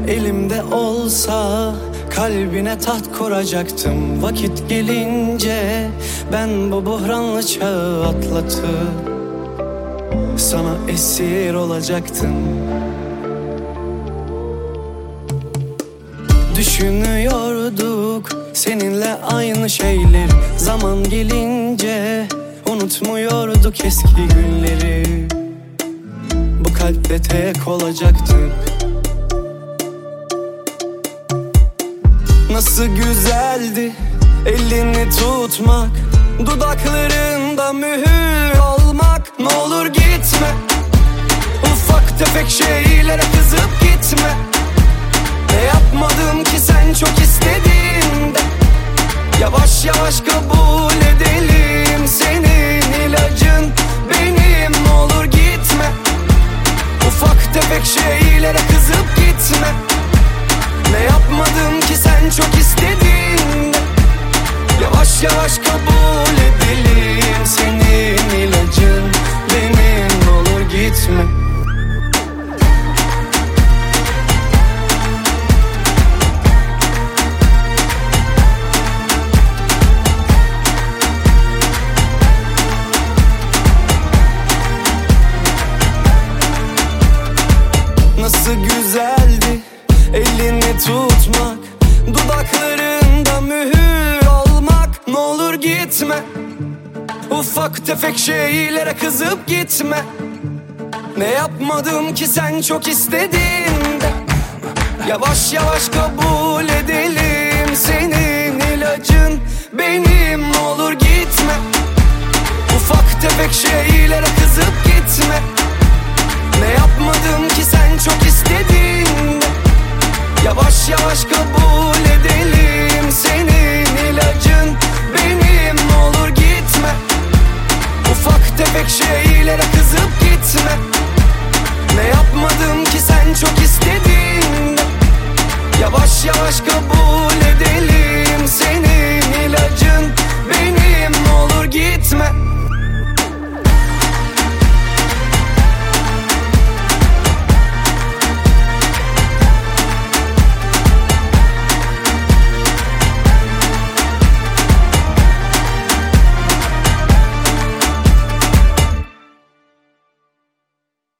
Elimde olsa kalbine taht kuracaktım. Vakit gelince ben bu buhranlı çağı atlatıp sana esir olacaktım. Düşünüyorduk seninle aynı şeyler. Zaman gelince unutmuyorduk eski günleri. Bu kalpte tek olacaktık. Nasıl güzeldi elini tutmak, dudaklarında mühür olmak. Ne olur gitme, ufak tefek şeylere kızıp gitme. Ne yapmadım ki sen çok istediğinde. Yavaş yavaş kabul edelim, senin ilacın benim. Ne olur gitme, ufak tefek şeylere kızıp gitme. Ne yapmadım ki sen çok istediğinde. Yavaş yavaş kabul edelim, senin ilacın benim. Ne olur gitme. Nasıl güzeldi elini tutmak, dudaklarında mühür olmak. Ne olur gitme, ufak tefek şeylere kızıp gitme. Ne yapmadım ki sen çok istediğinde. Yavaş yavaş kabul edelim, senin ilacın benim. Ne olur gitme, ufak tefek şeylere kızıp gitme. Ne yapmadım ki sen çok istediğinde. Yavaş yavaş kabul edelim, senin ilacın benim. Ne olur gitme, ufak tefek şeylere kızıp gitme. Ne yapmadım ki sen çok istediğinde. Yavaş yavaş kabul